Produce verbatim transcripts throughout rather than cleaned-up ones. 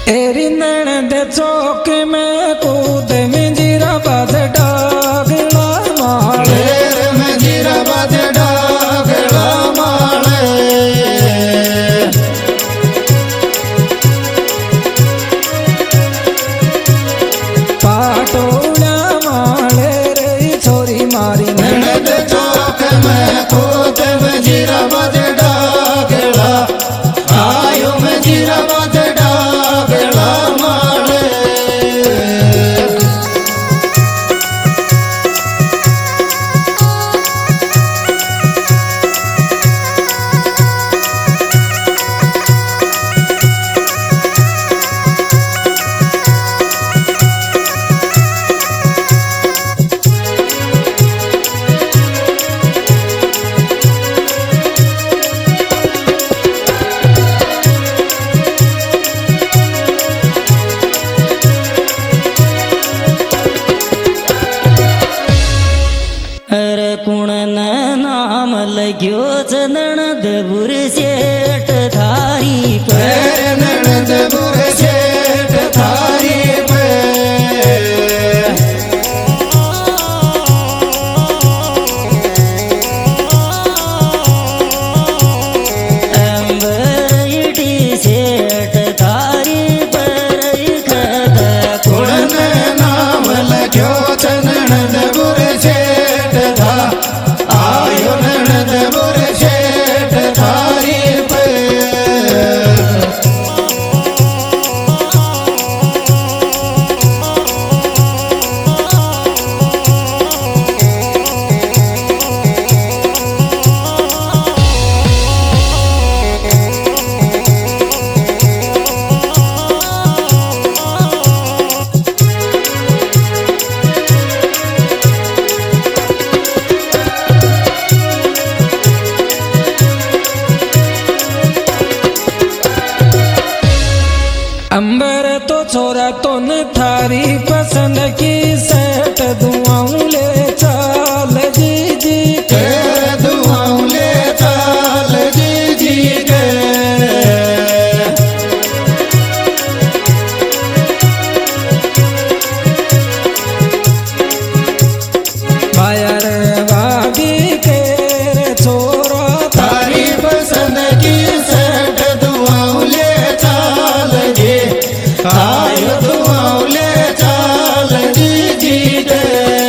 एरी ननद चौक में कूद में जीरा बाज डागला माले में जीरा बाज डागला माले पाटोला माले रे छोरी मारी ननद चौक में कूद में जीरा बाज डागला आयो में जीरा बाज डागला माले अरे कुण नाम लग्यो ननद बुर सेठ थारी पर ननद बुर सेठ थारी पे अंबरडी सेठ थारी पर कुण नाम लग्यो ननद बुर सेठ था आयो ननद बुर सेठ थारी पे अंबर तो छोरा तो न थारी पसंद की सेठ दुआऊं ले चाल जी जी के दुआऊं ले चाल जी जी के बायर वादी के रे छोरा थारी पसंद की सेठ दुआऊं ले चाल जी आयो दुआऊं ले चाल जी जी के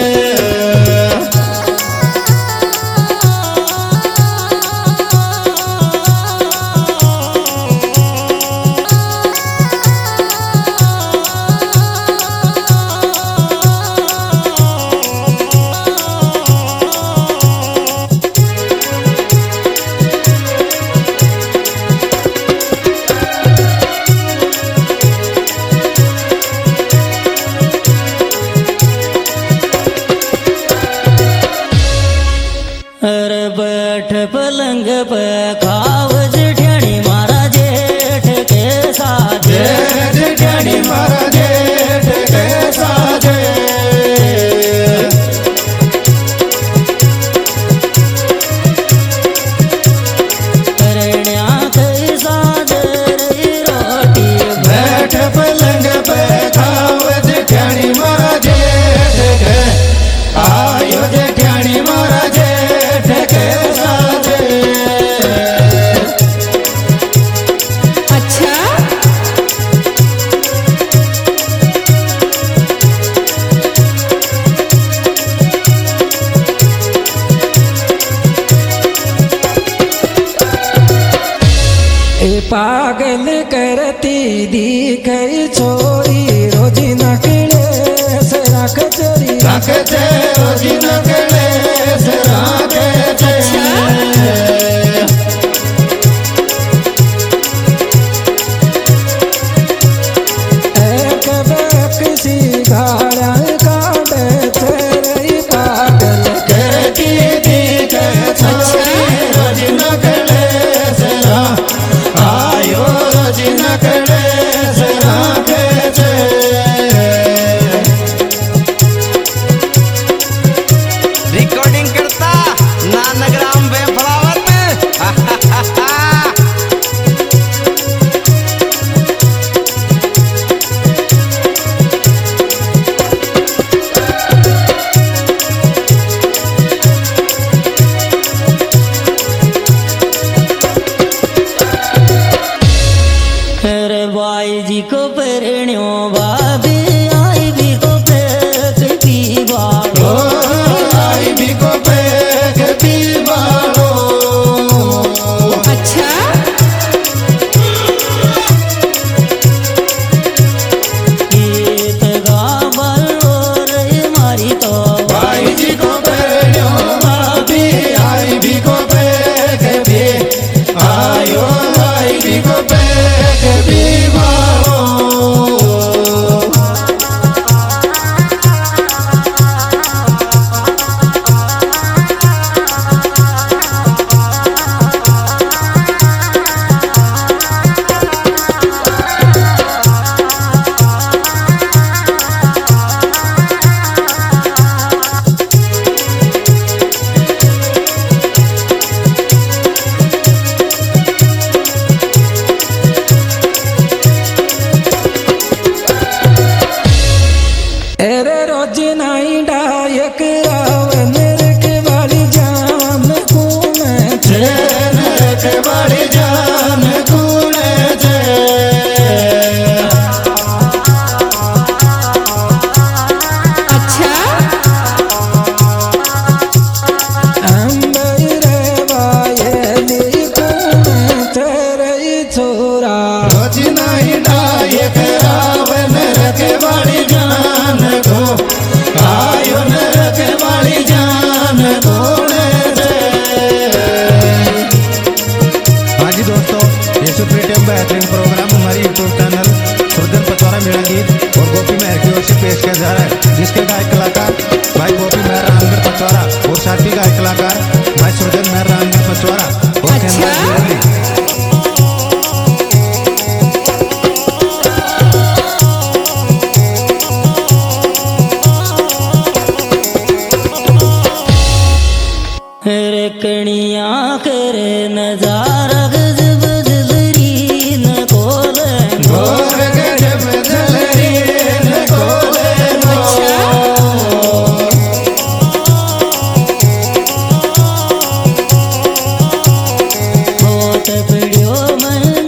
अरे बैठ पलंग पे खावज ठेणी मारा जेठ के साथ जेठ ठेणी मारा जेठ के साथ करण्या के साथ रे रोटी बैठ पलंग पे खावज ठेणी मारा जेठ के आयो जेठाणी मारा जेठ के साथ अच्छा ए पागल करती दिख छोरी रोजी नकले से रख चरी रख जे रोजी नकले से राखे जे एक किसी घाड़ा काटे तेरे पागल करती दिख छोरी रोजी नकले से रा आयो रोजी नकले से राखे जे रिकॉर्डिंग करता नानक दोस्तों ये सुप्रीतियम बेहतरीन प्रोग्राम हमारी यूट्यूब चैनल सुरजन पचौरा मेरा गीत और गोपी मेहर की ओर से पेश किया जा रहा है, जिसके गायक कलाकार भाई गोपी मेहर रामगढ़ पचौरा और साथी गायक कलाकार भाई सुरजन मेहर रामगढ़ पचौरा और अच्छा? कणिया करे नजारा गजब जलरी न कोले गोर गजब जलरी न कोले होत पड़ियो मन